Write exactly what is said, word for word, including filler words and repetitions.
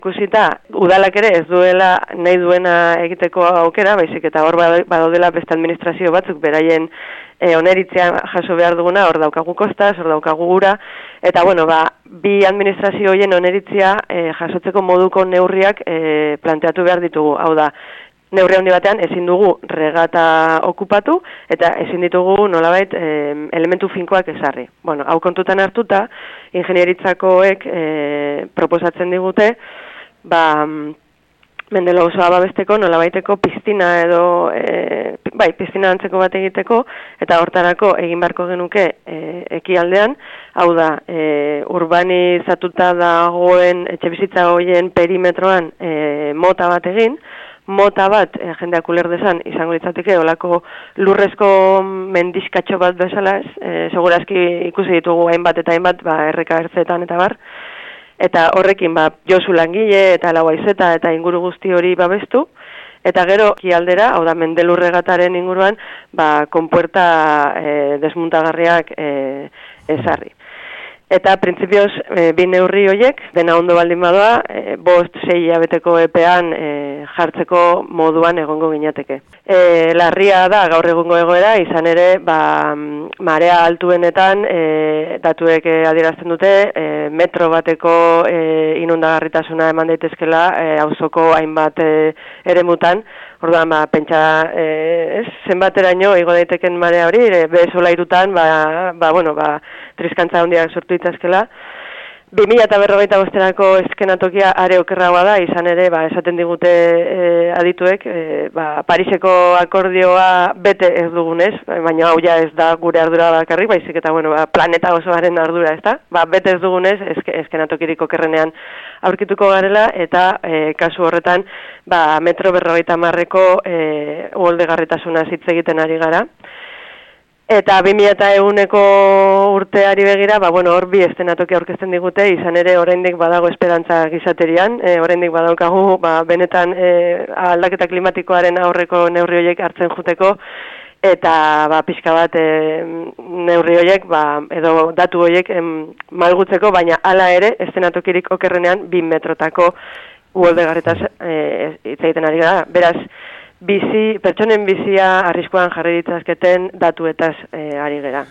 Ikusita, udalak ere ez duela nahi duena egiteko aukera, baizik eta hor badaudela beste administrazio batzuk beraien e, oneritzea jaso behar duguna, hor daukagu kostaz, hor daukagu gura, eta bueno, ba, bi administrazio horien oneritzia e, jasotzeko moduko neurriak e, planteatu behar ditugu, hau da, neurri handi batean ezin dugu regata okupatu eta ezin ditugu nolabait e, elementu finkoak ezarri. Bueno, hau kontutan hartuta, ingenieritzakoek e, proposatzen digute, ba, Mendelo osoa babesteko nolabaiteko piztina edo, e, bai, piztina antzeko bat egiteko, eta hortarako egin beharko genuke e, ekialdean, hau da, e, urbanizatuta dagoen etxebizitza horien perimetroan e, mota bat egin, mota bat, e, jendeak uler desan, izango litzateke, olako lurrezko mendiskatxo bat bezala, e, segurazki ikusi ditugu hainbat eta hainbat, ba, erreka ertzetan eta bar, eta horrekin ba, Josu langile eta Lauaizeta eta inguru guzti hori babestu, eta gero ekialdera, hau da Mendelurregataren inguruan, ba, konpuerta e, desmuntagarriak e, ezarri. Eta printzipioz e, bi neurri horiek, dena ondo baldin badoa, e, bost sei hilabeteko epean e, jartzeko moduan egongo ginateke. E, larria da gaur egungo egoera, izan ere, ba, marea altuenetan e, datuek e, adierazten dute, e, metro bateko e, inundagarritasuna eman daitezkela e, auzoko hainbat e, eremutan. Orduan, ba, pentsa, e, ez, zenbateraino igo daiteken marea hori, e, bez solairutan, ba, ba, bueno, ba, triskantza handiak sortu ditazkela. bi mila berrogeita bosterako eskenatokia are okerragoa da, izan ere, ba, esaten digute e, adituek, e, ba, Pariseko akordioa bete ez dugunez, baina hau ja ez da gure ardura bakarrik, baizik eta bueno, ba, planeta osoaren ardura, ez da? Ba, bete ez dugunez, eske, eskenatokirik okerrenean aurkituko garela, eta e, kasu horretan, ba, metro berrogeita marreko e, uholdegarritasuna hitz egiten ari gara. Eta bi mila ehuneko urteari begira, ba, bueno, hor bi eszenatoki aurkezten digute, izan ere oraindik badago esperantza gizaterian, e, oraindik badaukagu, ba, benetan e, aldaketa klimatikoaren aurreko neurri horiek hartzen juteko, eta ba, pixka bat e, neurri horiek, ba, edo datu horiek em, malgutzeko, baina hala ere, eszenatokirik okerrenean, bi metrotako uholdegarretaz e, hitz egiten ari gara. Beraz, bizi, pertsonen bizia arriskuan jarri ditzazketen datuetaz e, ari gera.